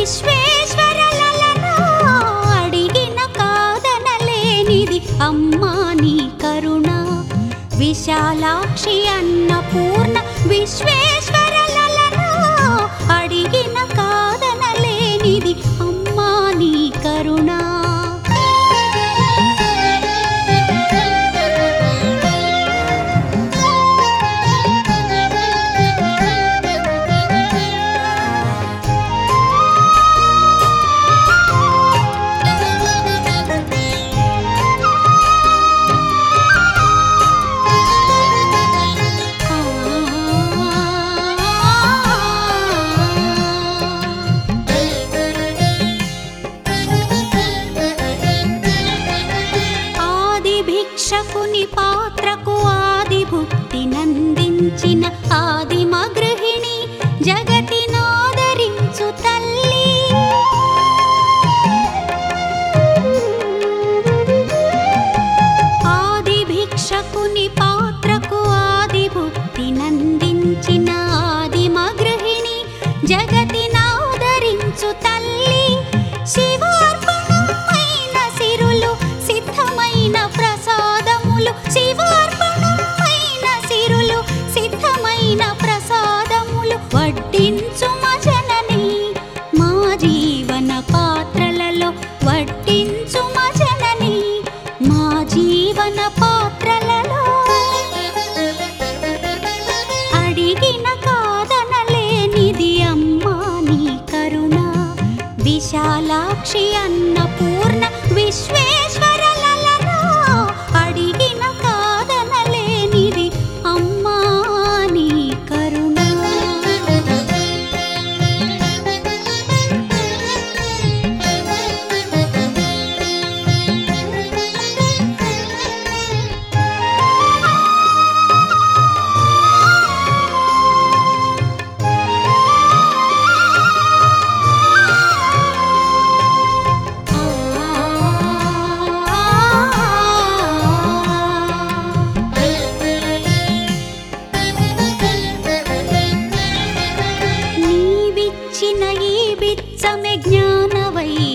విశ్వేశ్వరలలనా అడిగిన కాదనలేనిది అమ్మా నీ కరుణ విశాలాక్షి అన్నపూర్ణ విశ్వేశ్వరలలనా అడిగిన కాదనలేనిది అమ్మా నీ కరుణ భిక్షకుని పాత్రకు ఆది భుక్తి నందించిన ఆదిమ గృహిణి జగతినాదరించు తల్లి ఆది భిక్షకుని పాత్రకు ఆది భుక్తి నందించిన ఆదిమ గృహిణి జగతినాదరించు తల్లి శివార్పణమైన సిరులు సిద్ధమైన ప్రసాదములు శివార్పణమైన సిరులు సిద్ధమైన ప్రసాదములు వడ్డించు జనని మా జీవన పాత్రలలో వడ్డించు జనని మా జీవన పాత్రలలో అడిగిన కాదనలేనిది అమ్మా నీ కరుణ విశాలాక్షి అన్నపూర్ణ విశ్వేశ్వరలలనా అడిగిన కాదనలేనిది అమ్మా నీ కరుణ నీవిచ్చిన ఈ బిచ్చమె జ్ఞాన